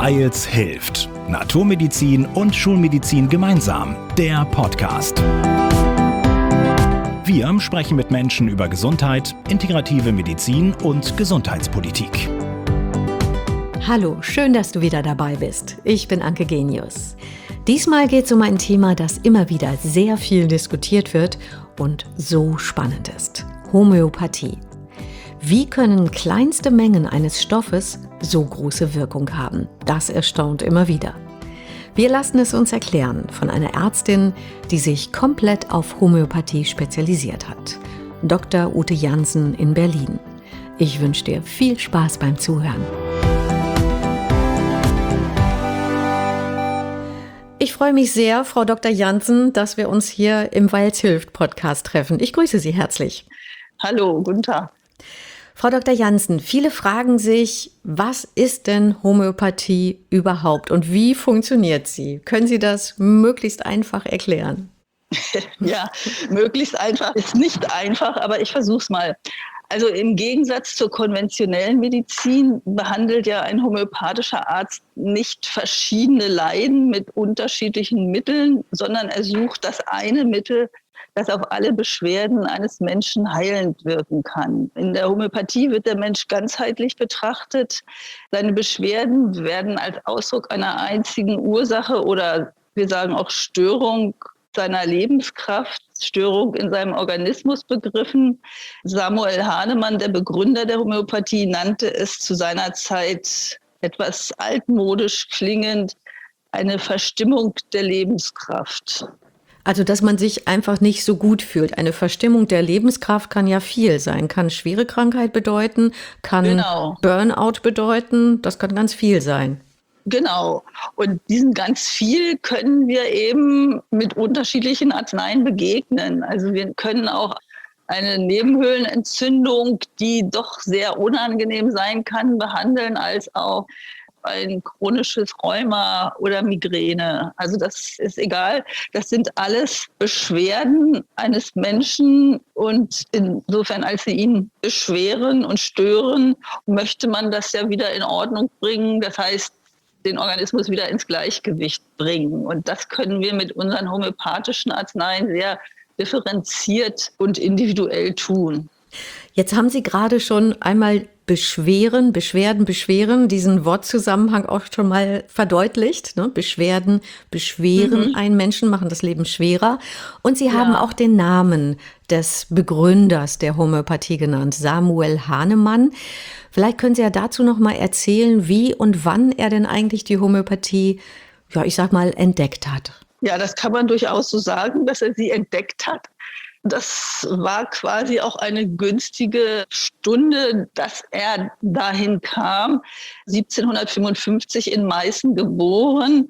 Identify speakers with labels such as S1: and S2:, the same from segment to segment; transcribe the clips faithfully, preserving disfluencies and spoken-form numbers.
S1: Weils hilft. Naturmedizin und Schulmedizin gemeinsam. Der Podcast. Wir sprechen mit Menschen über Gesundheit, integrative Medizin und Gesundheitspolitik.
S2: Hallo, schön, dass du wieder dabei bist. Ich bin Anke Genius. Diesmal geht es um ein Thema, das immer wieder sehr viel diskutiert wird und so spannend ist. Homöopathie. Wie können kleinste Mengen eines Stoffes so große Wirkung haben? Das erstaunt immer wieder. Wir lassen es uns erklären von einer Ärztin, die sich komplett auf Homöopathie spezialisiert hat. Doktor Ute Jansen in Berlin. Ich wünsche dir viel Spaß beim Zuhören. Ich freue mich sehr, Frau Doktor Jansen, dass wir uns hier im Weils hilft Podcast treffen. Ich grüße Sie herzlich.
S3: Hallo, guten Tag.
S2: Frau Doktor Jansen, viele fragen sich, was ist denn Homöopathie überhaupt und wie funktioniert sie? Können Sie das möglichst einfach erklären?
S3: Ja, möglichst einfach ist nicht einfach, aber ich versuche es mal. Also im Gegensatz zur konventionellen Medizin behandelt ja ein homöopathischer Arzt nicht verschiedene Leiden mit unterschiedlichen Mitteln, sondern er sucht das eine Mittel, das auf alle Beschwerden eines Menschen heilend wirken kann. In der Homöopathie wird der Mensch ganzheitlich betrachtet. Seine Beschwerden werden als Ausdruck einer einzigen Ursache oder wir sagen auch Störung seiner Lebenskraft, Störung in seinem Organismus begriffen. Samuel Hahnemann, der Begründer der Homöopathie, nannte es zu seiner Zeit etwas altmodisch klingend, eine Verstimmung der Lebenskraft.
S2: Also, dass man sich einfach nicht so gut fühlt. Eine Verstimmung der Lebenskraft kann ja viel sein. Kann schwere Krankheit bedeuten, kann genau. Burnout bedeuten. Das kann ganz viel sein.
S3: Genau. Und diesem ganz viel können wir eben mit unterschiedlichen Arzneien begegnen. Also wir können auch eine Nebenhöhlenentzündung, die doch sehr unangenehm sein kann, behandeln, als auch ein chronisches Rheuma oder Migräne. Also das ist egal. Das sind alles Beschwerden eines Menschen und insofern, als sie ihn beschweren und stören, möchte man das ja wieder in Ordnung bringen. Das heißt, den Organismus wieder ins Gleichgewicht bringen. Und das können wir mit unseren homöopathischen Arzneien sehr differenziert und individuell tun.
S2: Jetzt haben Sie gerade schon einmal Beschweren, Beschwerden, Beschweren, diesen Wortzusammenhang auch schon mal verdeutlicht. Ne? Beschwerden, beschweren mhm. einen Menschen, machen das Leben schwerer. Und Sie ja. haben auch den Namen des Begründers der Homöopathie genannt, Samuel Hahnemann. Vielleicht können Sie ja dazu noch mal erzählen, wie und wann er denn eigentlich die Homöopathie, ja, ich sag mal, entdeckt hat.
S3: Ja, das kann man durchaus so sagen, dass er sie entdeckt hat. Das war quasi auch eine günstige Stunde, dass er dahin kam. siebzehnhundertfünfundfünfzig in Meißen geboren,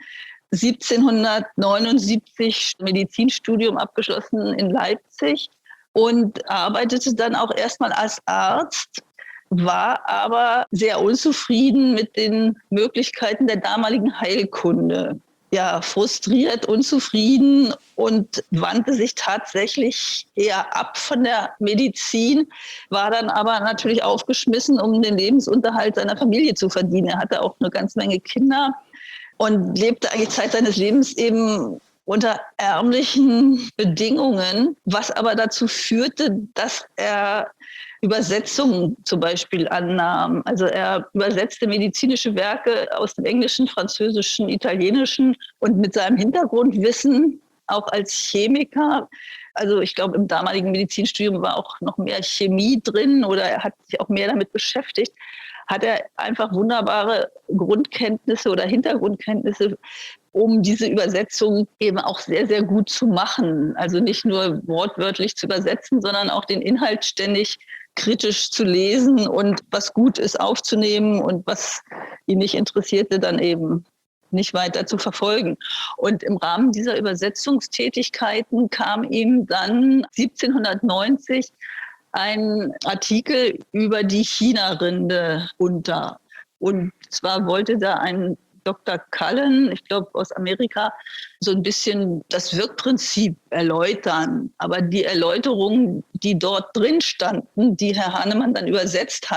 S3: siebzehnhundertneunundsiebzig Medizinstudium abgeschlossen in Leipzig und arbeitete dann auch erstmal als Arzt, war aber sehr unzufrieden mit den Möglichkeiten der damaligen Heilkunde. Ja, frustriert, unzufrieden und wandte sich tatsächlich eher ab von der Medizin, war dann aber natürlich aufgeschmissen, um den Lebensunterhalt seiner Familie zu verdienen. Er hatte auch eine ganze Menge Kinder und lebte eigentlich Zeit seines Lebens eben unter ärmlichen Bedingungen, was aber dazu führte, dass er Übersetzungen zum Beispiel annahm. Also er übersetzte medizinische Werke aus dem Englischen, Französischen, Italienischen und mit seinem Hintergrundwissen auch als Chemiker. Also ich glaube, im damaligen Medizinstudium war auch noch mehr Chemie drin oder er hat sich auch mehr damit beschäftigt, hat er einfach wunderbare Grundkenntnisse oder Hintergrundkenntnisse, um diese Übersetzung eben auch sehr, sehr gut zu machen. Also nicht nur wortwörtlich zu übersetzen, sondern auch den Inhalt ständig kritisch zu lesen und was gut ist aufzunehmen und was ihn nicht interessierte, dann eben nicht weiter zu verfolgen. Und im Rahmen dieser Übersetzungstätigkeiten kam ihm dann siebzehnhundertneunzig ein Artikel über die China-Rinde unter. Und zwar wollte da ein Doktor Cullen, ich glaube aus Amerika, so ein bisschen das Wirkprinzip erläutern. Aber die Erläuterungen, die dort drin standen, die Herr Hahnemann dann übersetzt hat,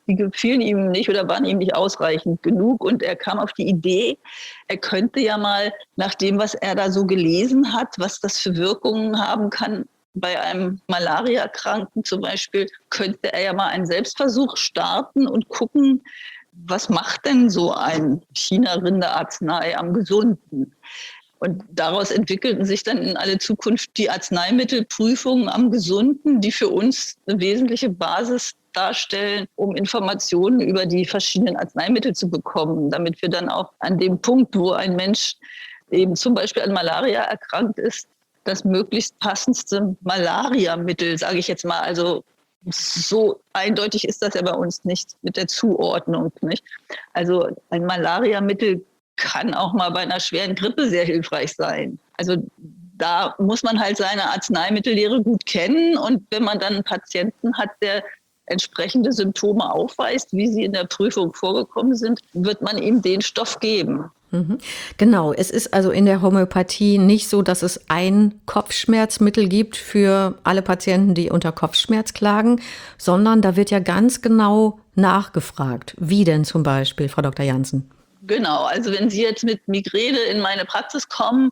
S3: die gefielen ihm nicht oder waren ihm nicht ausreichend genug. Und er kam auf die Idee, er könnte ja mal nach dem, was er da so gelesen hat, was das für Wirkungen haben kann, bei einem Malaria-Kranken zum Beispiel, könnte er ja mal einen Selbstversuch starten und gucken, was macht denn so ein China-Rinde-Arznei am Gesunden? Und daraus entwickelten sich dann in alle Zukunft die Arzneimittelprüfungen am Gesunden, die für uns eine wesentliche Basis darstellen, um Informationen über die verschiedenen Arzneimittel zu bekommen, damit wir dann auch an dem Punkt, wo ein Mensch eben zum Beispiel an Malaria erkrankt ist, das möglichst passendste Malariamittel, sage ich jetzt mal, also so eindeutig ist das ja bei uns nicht mit der Zuordnung, nicht? Also ein Malariamittel kann auch mal bei einer schweren Grippe sehr hilfreich sein. Also da muss man halt seine Arzneimittellehre gut kennen und wenn man dann einen Patienten hat, der entsprechende Symptome aufweist, wie sie in der Prüfung vorgekommen sind, wird man ihm den Stoff geben.
S2: Mhm. Genau, es ist also in der Homöopathie nicht so, dass es ein Kopfschmerzmittel gibt für alle Patienten, die unter Kopfschmerz klagen, sondern da wird ja ganz genau nachgefragt. Wie denn zum Beispiel, Frau Doktor Jansen?
S3: Genau, also wenn Sie jetzt mit Migräne in meine Praxis kommen,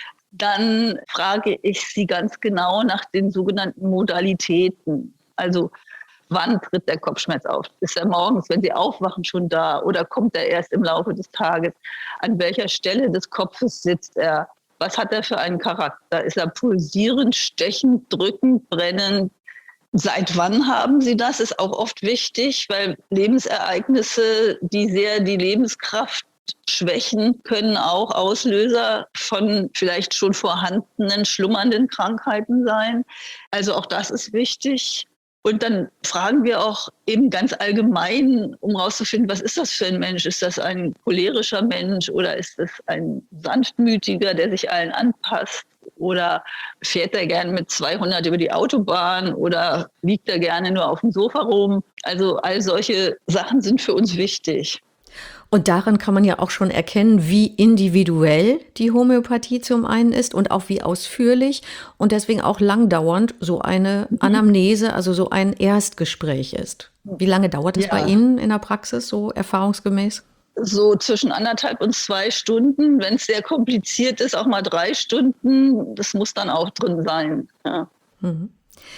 S3: dann frage ich Sie ganz genau nach den sogenannten Modalitäten. Also wann tritt der Kopfschmerz auf? Ist er morgens, wenn Sie aufwachen, schon da oder kommt er erst im Laufe des Tages? An welcher Stelle des Kopfes sitzt er? Was hat er für einen Charakter? Ist er pulsierend, stechend, drückend, brennend? Seit wann haben Sie das? Ist auch oft wichtig, weil Lebensereignisse, die sehr die Lebenskraft schwächen, können auch Auslöser von vielleicht schon vorhandenen, schlummernden Krankheiten sein. Also auch das ist wichtig. Und dann fragen wir auch eben ganz allgemein, um herauszufinden, was ist das für ein Mensch? Ist das ein cholerischer Mensch oder ist das ein sanftmütiger, der sich allen anpasst? Oder fährt er gerne mit zweihundert über die Autobahn oder liegt er gerne nur auf dem Sofa rum? Also all solche Sachen sind für uns wichtig.
S2: Und darin kann man ja auch schon erkennen, wie individuell die Homöopathie zum einen ist und auch wie ausführlich und deswegen auch langdauernd so eine Anamnese, also so ein Erstgespräch ist. Wie lange dauert es
S3: Ja.
S2: bei Ihnen in der Praxis, so erfahrungsgemäß?
S3: So zwischen anderthalb und zwei Stunden. Wenn es sehr kompliziert ist, auch mal drei Stunden. Das muss dann auch drin sein. Ja.
S2: Mhm.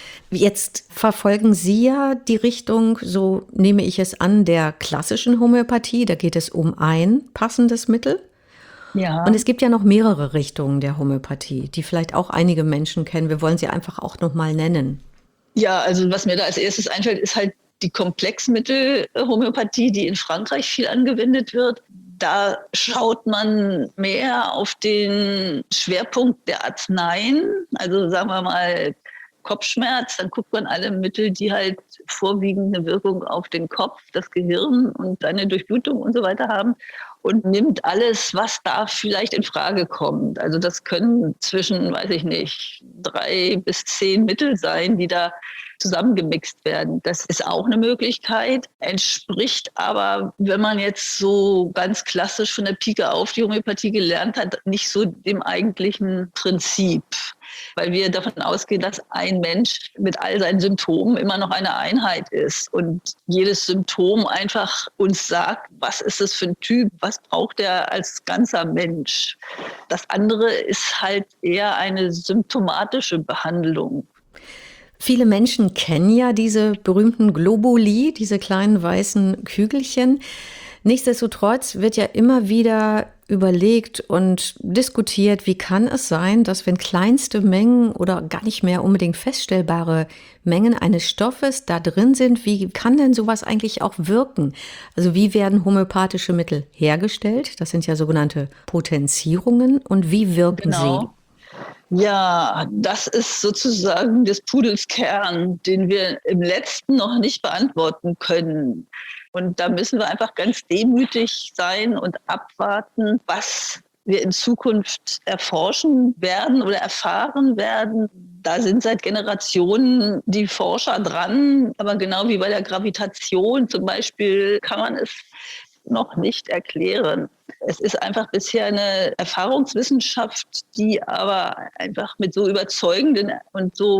S2: Jetzt verfolgen Sie ja die Richtung, so nehme ich es an, der klassischen Homöopathie. Da geht es um ein passendes Mittel.
S3: Ja.
S2: Und es gibt ja noch mehrere Richtungen der Homöopathie, die vielleicht auch einige Menschen kennen. Wir wollen sie einfach auch noch mal nennen.
S3: Ja, also was mir da als erstes einfällt, ist halt die Komplexmittel-Homöopathie, die in Frankreich viel angewendet wird. Da schaut man mehr auf den Schwerpunkt der Arzneien. Also sagen wir mal Kopfschmerz, dann guckt man alle Mittel, die halt vorwiegende Wirkung auf den Kopf, das Gehirn und eine Durchblutung und so weiter haben und nimmt alles, was da vielleicht in Frage kommt. Also das können zwischen, weiß ich nicht, drei bis zehn Mittel sein, die da zusammengemixt werden. Das ist auch eine Möglichkeit, entspricht aber, wenn man jetzt so ganz klassisch von der Pike auf die Homöopathie gelernt hat, nicht so dem eigentlichen Prinzip. Weil wir davon ausgehen, dass ein Mensch mit all seinen Symptomen immer noch eine Einheit ist und jedes Symptom einfach uns sagt, was ist das für ein Typ, was braucht er als ganzer Mensch. Das andere ist halt eher eine symptomatische Behandlung.
S2: Viele Menschen kennen ja diese berühmten Globuli, diese kleinen weißen Kügelchen. Nichtsdestotrotz wird ja immer wieder überlegt und diskutiert, wie kann es sein, dass wenn kleinste Mengen oder gar nicht mehr unbedingt feststellbare Mengen eines Stoffes da drin sind, wie kann denn sowas eigentlich auch wirken? Also wie werden homöopathische Mittel hergestellt? Das sind ja sogenannte Potenzierungen. Und wie wirken
S3: Genau.
S2: sie?
S3: Ja, das ist sozusagen des Pudels Kern, den wir im letzten noch nicht beantworten können. Und da müssen wir einfach ganz demütig sein und abwarten, was wir in Zukunft erforschen werden oder erfahren werden. Da sind seit Generationen die Forscher dran, aber genau wie bei der Gravitation zum Beispiel kann man es noch nicht erklären. Es ist einfach bisher eine Erfahrungswissenschaft, die aber einfach mit so überzeugenden und so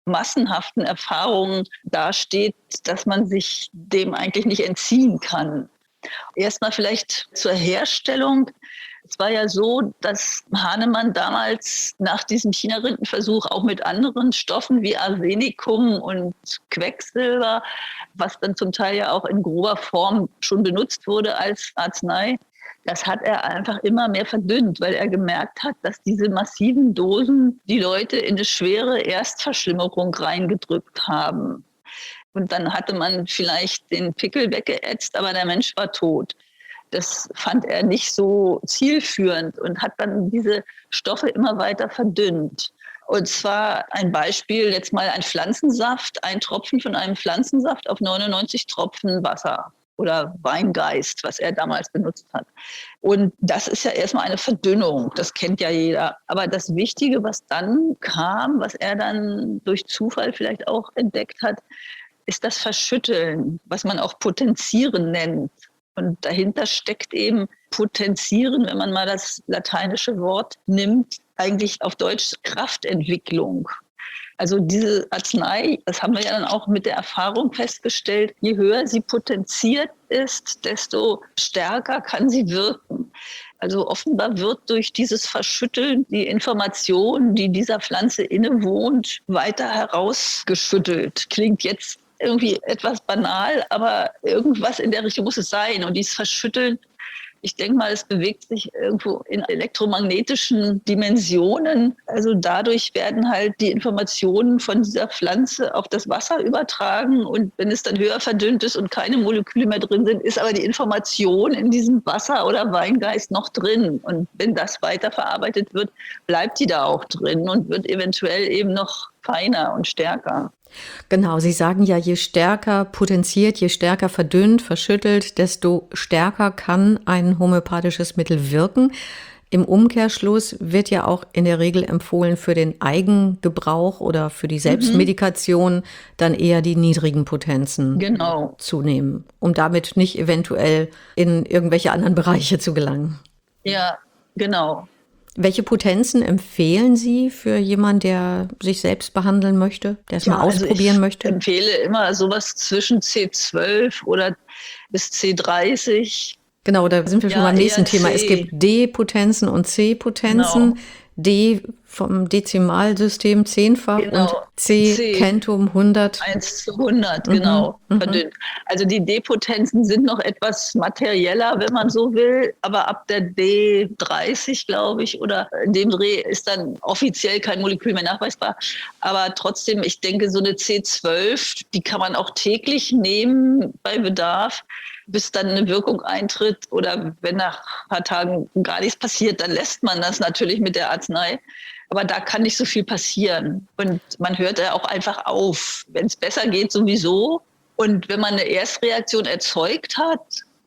S3: massenhaften Erfahrungen dasteht, dass man sich dem eigentlich nicht entziehen kann. Erstmal vielleicht zur Herstellung. Es war ja so, dass Hahnemann damals nach diesem China-Rindenversuch auch mit anderen Stoffen wie Arsenicum und Quecksilber, was dann zum Teil ja auch in grober Form schon benutzt wurde als Arznei, das hat er einfach immer mehr verdünnt, weil er gemerkt hat, dass diese massiven Dosen die Leute in eine schwere Erstverschlimmerung reingedrückt haben. Und dann hatte man vielleicht den Pickel weggeätzt, aber der Mensch war tot. Das fand er nicht so zielführend und hat dann diese Stoffe immer weiter verdünnt. Und zwar ein Beispiel, jetzt mal ein Pflanzensaft, ein Tropfen von einem Pflanzensaft auf neunundneunzig Tropfen Wasser oder Weingeist, was er damals benutzt hat. Und das ist ja erstmal eine Verdünnung, das kennt ja jeder. Aber das Wichtige, was dann kam, was er dann durch Zufall vielleicht auch entdeckt hat, ist das Verschütteln, was man auch Potenzieren nennt. Und dahinter steckt eben Potenzieren, wenn man mal das lateinische Wort nimmt, eigentlich auf Deutsch Kraftentwicklung. Also diese Arznei, das haben wir ja dann auch mit der Erfahrung festgestellt, je höher sie potenziert ist, desto stärker kann sie wirken. Also offenbar wird durch dieses Verschütteln die Information, die dieser Pflanze innewohnt, weiter herausgeschüttelt. Klingt jetzt irgendwie etwas banal, aber irgendwas in der Richtung muss es sein. Und dieses Verschütteln, ich denke mal, es bewegt sich irgendwo in elektromagnetischen Dimensionen. Also dadurch werden halt die Informationen von dieser Pflanze auf das Wasser übertragen. Und wenn es dann höher verdünnt ist und keine Moleküle mehr drin sind, ist aber die Information in diesem Wasser oder Weingeist noch drin. Und wenn das weiterverarbeitet wird, bleibt die da auch drin und wird eventuell eben noch feiner und stärker.
S2: Genau, Sie sagen ja, je stärker potenziert, je stärker verdünnt, verschüttelt, desto stärker kann ein homöopathisches Mittel wirken. Im Umkehrschluss wird ja auch in der Regel empfohlen, für den Eigengebrauch oder für die Selbstmedikation mhm. dann eher die niedrigen Potenzen genau. zu nehmen, um damit nicht eventuell in irgendwelche anderen Bereiche zu gelangen.
S3: Ja, genau.
S2: Welche Potenzen empfehlen Sie für jemanden, der sich selbst behandeln möchte, der es ja, mal ausprobieren
S3: also ich
S2: möchte?
S3: Ich empfehle immer sowas zwischen C zwölf oder bis C dreißig.
S2: Genau, da sind wir schon ja, beim nächsten Thema. Es gibt D-Potenzen und C-Potenzen. Genau. D vom Dezimalsystem zehnfach genau. und C, C Centum hundert.
S3: eins zu hundert, mhm. genau, verdünnt. Also die D-Potenzen sind noch etwas materieller, wenn man so will, aber ab der D dreißig, glaube ich, oder in dem Dreh ist dann offiziell kein Molekül mehr nachweisbar. Aber trotzdem, ich denke, so eine C zwölf, die kann man auch täglich nehmen bei Bedarf, bis dann eine Wirkung eintritt. Oder wenn nach ein paar Tagen gar nichts passiert, dann lässt man das natürlich mit der Arznei. Aber da kann nicht so viel passieren. Und man hört ja auch einfach auf. Wenn es besser geht, sowieso. Und wenn man eine Erstreaktion erzeugt hat,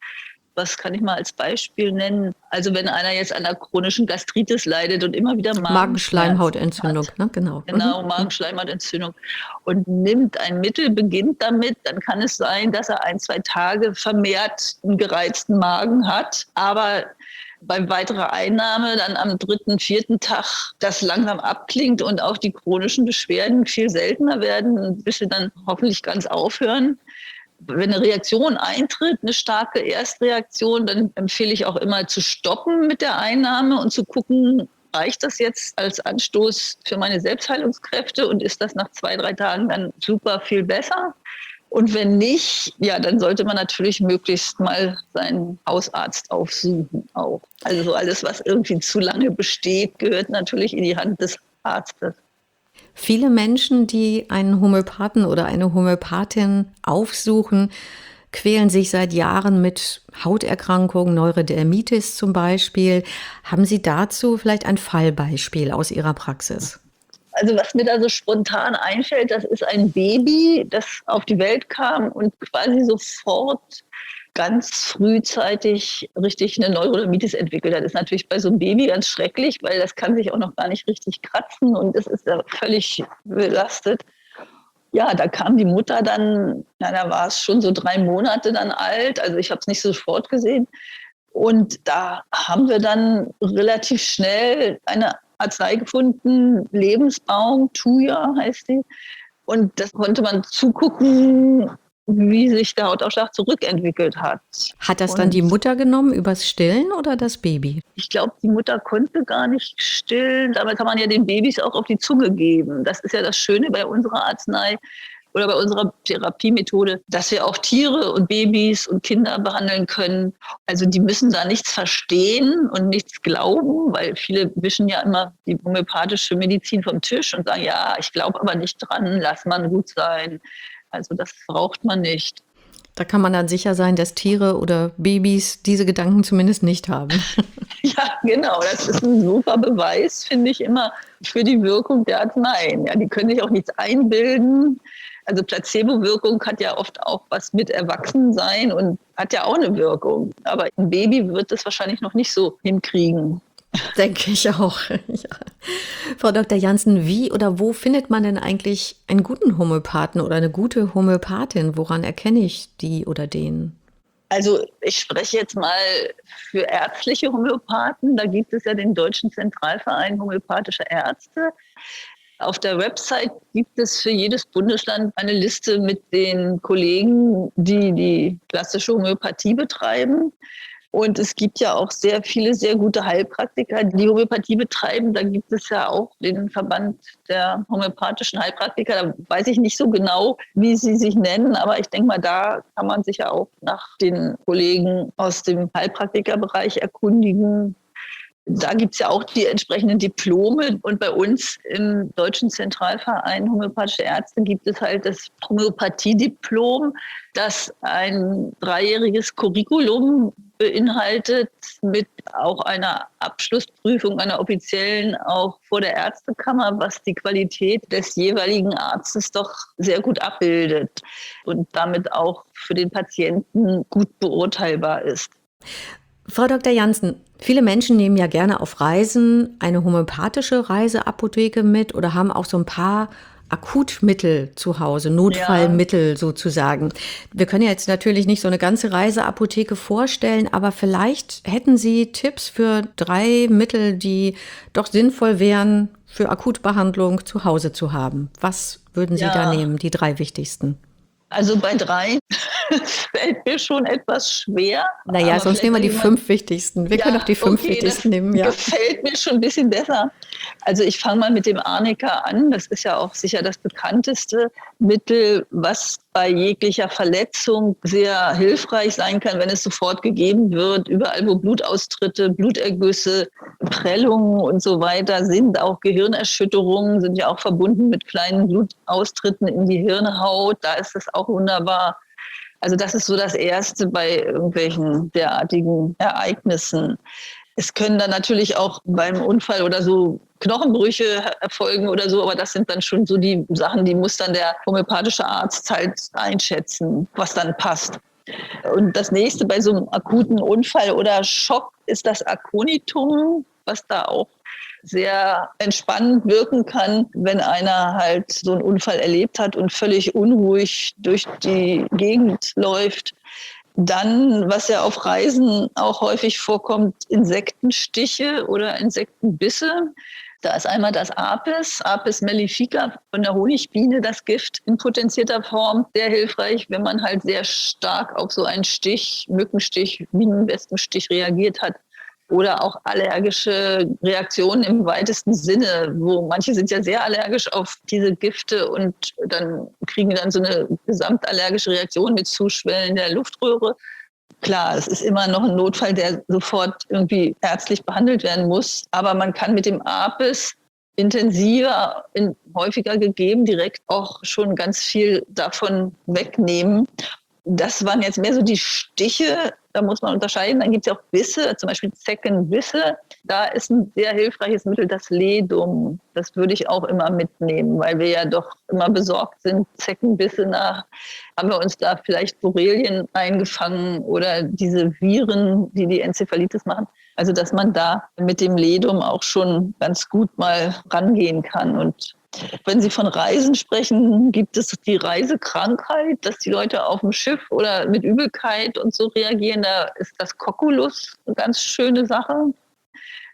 S3: was kann ich mal als Beispiel nennen? Also wenn einer jetzt an einer chronischen Gastritis leidet und immer wieder
S2: Magenschleimhautentzündung, ne? Genau.
S3: Genau, Magenschleimhautentzündung. Und nimmt ein Mittel, beginnt damit, dann kann es sein, dass er ein, zwei Tage vermehrt einen gereizten Magen hat. Aber bei weiterer Einnahme dann am dritten, vierten Tag das langsam abklingt und auch die chronischen Beschwerden viel seltener werden, bis sie dann hoffentlich ganz aufhören. Wenn eine Reaktion eintritt, eine starke Erstreaktion, dann empfehle ich auch immer zu stoppen mit der Einnahme und zu gucken, reicht das jetzt als Anstoß für meine Selbstheilungskräfte und ist das nach zwei, drei Tagen dann super viel besser? Und wenn nicht, ja, dann sollte man natürlich möglichst mal seinen Hausarzt aufsuchen auch. Also alles, was irgendwie zu lange besteht, gehört natürlich in die Hand des Arztes.
S2: Viele Menschen, die einen Homöopathen oder eine Homöopathin aufsuchen, quälen sich seit Jahren mit Hauterkrankungen, Neurodermitis zum Beispiel. Haben Sie dazu vielleicht ein Fallbeispiel aus Ihrer Praxis?
S3: Also was mir da so spontan einfällt, das ist ein Baby, das auf die Welt kam und quasi sofort ganz frühzeitig richtig eine Neurodermitis entwickelt hat. Das ist natürlich bei so einem Baby ganz schrecklich, weil das kann sich auch noch gar nicht richtig kratzen und es ist ja völlig belastet. Ja, da kam die Mutter dann, na, da war es schon so drei Monate dann alt, also ich habe es nicht sofort gesehen. Und da haben wir dann relativ schnell eine Arznei gefunden, Lebensbaum, Thuja heißt die. Und das konnte man zugucken, wie sich der Hautausschlag zurückentwickelt hat.
S2: Hat das
S3: Und
S2: dann die Mutter genommen übers Stillen oder das Baby?
S3: Ich glaube, die Mutter konnte gar nicht stillen. Dabei kann man ja den Babys auch auf die Zunge geben. Das ist ja das Schöne bei unserer Arznei oder bei unserer Therapiemethode, dass wir auch Tiere und Babys und Kinder behandeln können. Also die müssen da nichts verstehen und nichts glauben, weil viele wischen ja immer die homöopathische Medizin vom Tisch und sagen, ja, ich glaube aber nicht dran, lass mal gut sein. Also das braucht man nicht.
S2: Da kann man dann sicher sein, dass Tiere oder Babys diese Gedanken zumindest nicht haben.
S3: Ja, genau. Das ist ein super Beweis, finde ich immer, für die Wirkung der Arzneien. Ja, die können sich auch nichts einbilden. Also Placebo-Wirkung hat ja oft auch was mit Erwachsensein und hat ja auch eine Wirkung. Aber ein Baby wird das wahrscheinlich noch nicht so hinkriegen.
S2: Denke ich auch. Ja. Frau Doktor Jansen, wie oder wo findet man denn eigentlich einen guten Homöopathen oder eine gute Homöopathin? Woran erkenne ich die oder den?
S3: Also ich spreche jetzt mal für ärztliche Homöopathen. Da gibt es ja den Deutschen Zentralverein homöopathischer Ärzte. Auf der Website gibt es für jedes Bundesland eine Liste mit den Kollegen, die die klassische Homöopathie betreiben. Und es gibt ja auch sehr viele sehr gute Heilpraktiker, die Homöopathie betreiben. Da gibt es ja auch den Verband der homöopathischen Heilpraktiker. Da weiß ich nicht so genau, wie sie sich nennen, aber ich denke mal, da kann man sich ja auch nach den Kollegen aus dem Heilpraktikerbereich erkundigen. Da gibt es ja auch die entsprechenden Diplome. Und bei uns im Deutschen Zentralverein homöopathische Ärzte gibt es halt das Homöopathie-Diplom, das ein dreijähriges Curriculum beinhaltet mit auch einer Abschlussprüfung, einer offiziellen, auch vor der Ärztekammer, was die Qualität des jeweiligen Arztes doch sehr gut abbildet und damit auch für den Patienten gut beurteilbar ist.
S2: Frau Doktor Jansen, viele Menschen nehmen ja gerne auf Reisen eine homöopathische Reiseapotheke mit oder haben auch so ein paar Akutmittel zu Hause, Notfallmittel ja. sozusagen. Wir können ja jetzt natürlich nicht so eine ganze Reiseapotheke vorstellen, aber vielleicht hätten Sie Tipps für drei Mittel, die doch sinnvoll wären, für Akutbehandlung zu Hause zu haben. Was würden Sie ja. da nehmen, die drei wichtigsten?
S3: Also bei drei fällt mir schon etwas schwer.
S2: Naja, sonst nehmen wir die fünf wichtigsten. Wir ja, können auch die fünf okay, wichtigsten nehmen. Ja,
S3: gefällt mir schon ein bisschen besser. Also ich fange mal mit dem Arnika an. Das ist ja auch sicher das bekannteste Mittel, was bei jeglicher Verletzung sehr hilfreich sein kann, wenn es sofort gegeben wird. Überall, wo Blutaustritte, Blutergüsse, Prellungen und so weiter sind, auch Gehirnerschütterungen sind ja auch verbunden mit kleinen Blutaustritten in die Hirnhaut. Da ist es auch wunderbar. Also das ist so das Erste bei irgendwelchen derartigen Ereignissen. Es können dann natürlich auch beim Unfall oder so Knochenbrüche erfolgen oder so, aber das sind dann schon so die Sachen, die muss dann der homöopathische Arzt halt einschätzen, was dann passt. Und das nächste bei so einem akuten Unfall oder Schock ist das Aconitum, was da auch sehr entspannend wirken kann, wenn einer halt so einen Unfall erlebt hat und völlig unruhig durch die Gegend läuft. Dann, was ja auf Reisen auch häufig vorkommt, Insektenstiche oder Insektenbisse. Da ist einmal das Apis, Apis mellifica von der Honigbiene, das Gift in potenzierter Form, sehr hilfreich, wenn man halt sehr stark auf so einen Stich, Mückenstich, Bienenwespenstich reagiert hat. Oder auch allergische Reaktionen im weitesten Sinne, wo manche sind ja sehr allergisch auf diese Gifte und dann kriegen die dann so eine gesamtallergische Reaktion mit Zuschwellen der Luftröhre. Klar, es ist immer noch ein Notfall, der sofort irgendwie ärztlich behandelt werden muss. Aber man kann mit dem Apis intensiver, in, häufiger gegeben, direkt auch schon ganz viel davon wegnehmen. Das waren jetzt mehr so die Stiche, da muss man unterscheiden. Dann gibt es ja auch Bisse, zum Beispiel Zeckenbisse. Da ist ein sehr hilfreiches Mittel das Ledum. Das würde ich auch immer mitnehmen, weil wir ja doch immer besorgt sind. Zeckenbisse nach, haben wir uns da vielleicht Borrelien eingefangen oder diese Viren, die die Enzephalitis machen. Also dass man da mit dem Ledum auch schon ganz gut mal rangehen kann. Und wenn Sie von Reisen sprechen, gibt es die Reisekrankheit, dass die Leute auf dem Schiff oder mit Übelkeit und so reagieren. Da ist das Cocculus eine ganz schöne Sache.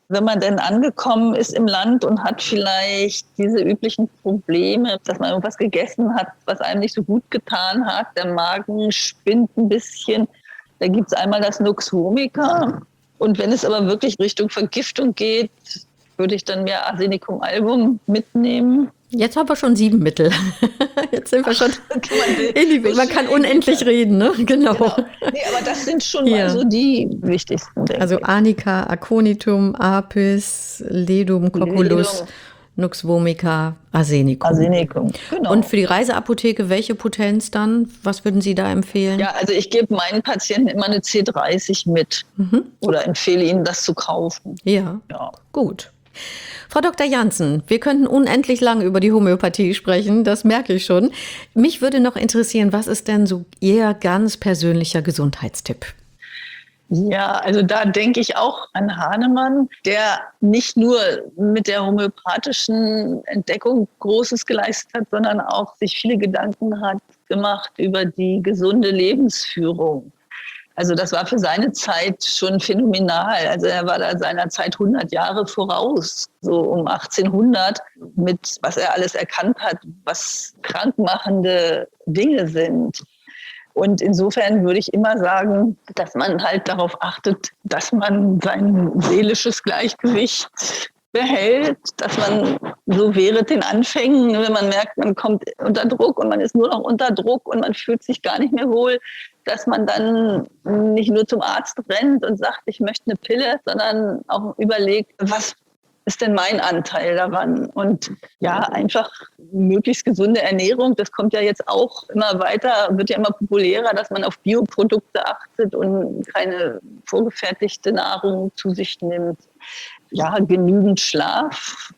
S3: wenn man denn angekommen ist im Land und hat vielleicht diese üblichen Probleme, dass man irgendwas gegessen hat, was einem nicht so gut getan hat, der Magen spinnt ein bisschen, da gibt es einmal das Nux vomica. Und wenn es aber wirklich Richtung Vergiftung geht, würde ich dann mehr Arsenicum album mitnehmen.
S2: Jetzt haben wir schon sieben Mittel. Jetzt sind wir schon in die, man kann unendlich reden, ne? Genau.
S3: genau. Nee, aber das sind schon
S2: ja.
S3: mal so die wichtigsten.
S2: Also Arnica, Aconitum, Apis, Ledum, Cocculus, Ledum. Nux vomica, Arsenicum.
S3: Arsenicum, genau.
S2: Und für die Reiseapotheke, welche Potenz dann? Was würden Sie da empfehlen?
S3: Ja, also ich gebe meinen Patienten immer eine C dreißig mit mhm. oder empfehle ihnen, das zu kaufen.
S2: Ja, ja. Gut. Frau Doktor Jansen, wir könnten unendlich lang über die Homöopathie sprechen, das merke ich schon. Mich würde noch interessieren, was ist denn so Ihr ganz persönlicher Gesundheitstipp?
S3: Ja, also da denke ich auch an Hahnemann, der nicht nur mit der homöopathischen Entdeckung Großes geleistet hat, sondern auch sich viele Gedanken hat gemacht über die gesunde Lebensführung. Also das war für seine Zeit schon phänomenal. Also er war da seiner Zeit hundert Jahre voraus, so um achtzehnhundert, mit was er alles erkannt hat, was krankmachende Dinge sind. Und insofern würde ich immer sagen, dass man halt darauf achtet, dass man sein seelisches Gleichgewicht behält, dass man so während den Anfängen, wenn man merkt, man kommt unter Druck und man ist nur noch unter Druck und man fühlt sich gar nicht mehr wohl, dass man dann nicht nur zum Arzt rennt und sagt, ich möchte eine Pille, sondern auch überlegt, was ist denn mein Anteil daran? Und ja, einfach möglichst gesunde Ernährung, das kommt ja jetzt auch immer weiter, wird ja immer populärer, dass man auf Bioprodukte achtet und keine vorgefertigte Nahrung zu sich nimmt. Ja, genügend Schlaf,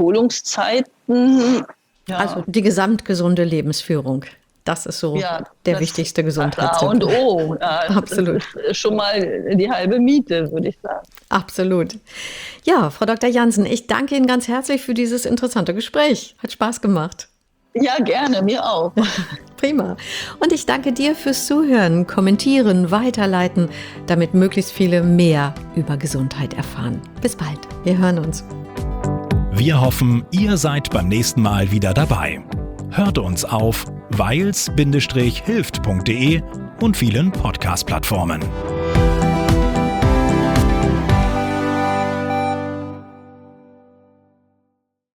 S3: Erholungszeiten. Ja.
S2: Also die gesamtgesunde Lebensführung. Das ist so ja, der wichtigste Gesundheitstipp.
S3: A und O. Ja,
S2: absolut.
S3: Das ist schon mal die halbe Miete, würde ich sagen.
S2: Absolut. Ja, Frau Doktor Jansen, ich danke Ihnen ganz herzlich für dieses interessante Gespräch. Hat Spaß gemacht.
S3: Ja, gerne, mir auch.
S2: Prima. Und ich danke dir fürs Zuhören, Kommentieren, Weiterleiten, damit möglichst viele mehr über Gesundheit erfahren. Bis bald. Wir hören uns.
S1: Wir hoffen, ihr seid beim nächsten Mal wieder dabei. Hört uns auf weils Bindestrich hilft Punkt de und vielen Podcast-Plattformen.